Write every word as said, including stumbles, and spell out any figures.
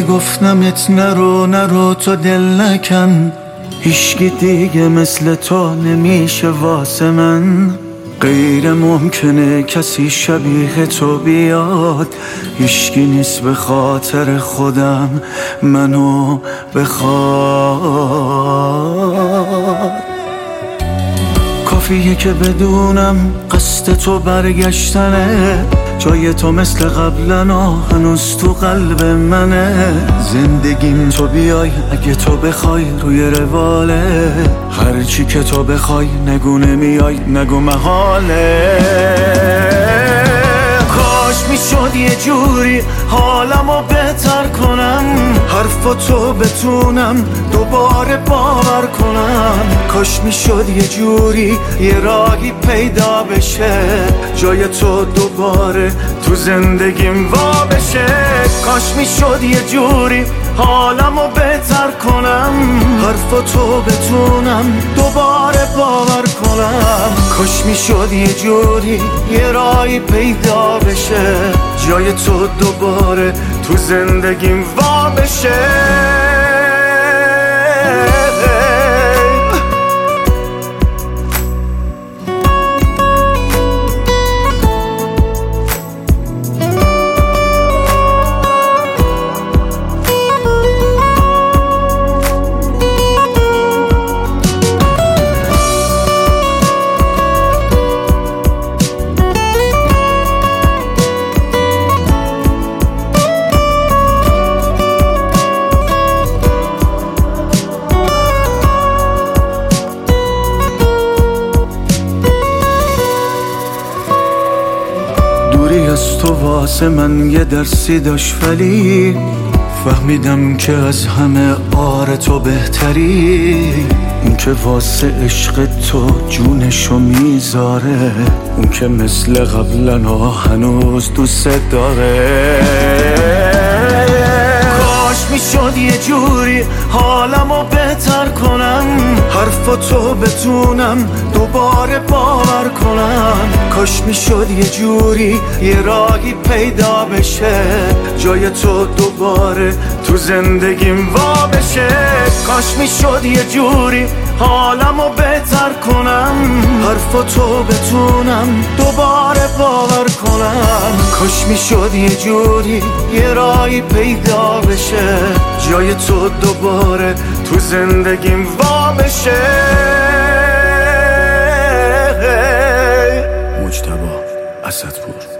میگفتمت نرو نرو تو دل نکن، هیچکی دیگه مثل تو نمیشه واسه من. غیر ممکنه کسی شبیه تو بیاد، هیچکی نیست به خاطر خودم منو بخواد. کافیه که بدونم قصد تو برگشتنه، جای تو مثل قبلنا هنوز تو قلب منه. زندگیم تو بیای اگه تو بخوای روی رواله، هرچی که تو بخوای نگو نمیای نگو محاله. کاش میشد یه جوری حالمو بهتر کنم، حرفاتو بتونم دوباره باور کنم. کاش میشد یه جوری یه راهی پیدا بشه، جای تو دوباره تو زندگیم وا بشه. کاش میشد یه جوری حالمو بهتر کنم، حرفاتو بتونم دوباره باور کنم. کاش میشد یه جوری یه راهی پیدا بشه، جای تو دوباره تو زندگیم وا بشه. دوری از تو واسه من یه درسی داشت، ولی فهمیدم که از همه آره تو بهتری. اون که واسه عشق تو جونشو میذاره، اون که مثل قبلنا هنوز دوست داره. کاش میشد یه جوری حالمو بهتر کنم، حرفاتو بتونم دوباره باور کنم. کاش میشد یه جوری یه راهی پیدا بشه، جای تو دوباره تو زندگیم وا بشه. کاش میشد یه جوری حالمو بهتر کنم، حرفاتو بتونم دوباره باور کنم. کاش میشد یه جوری یه راهی پیدا بشه، جای تو دوباره تو زندگیم وا بشه. مجتبی اسدپور.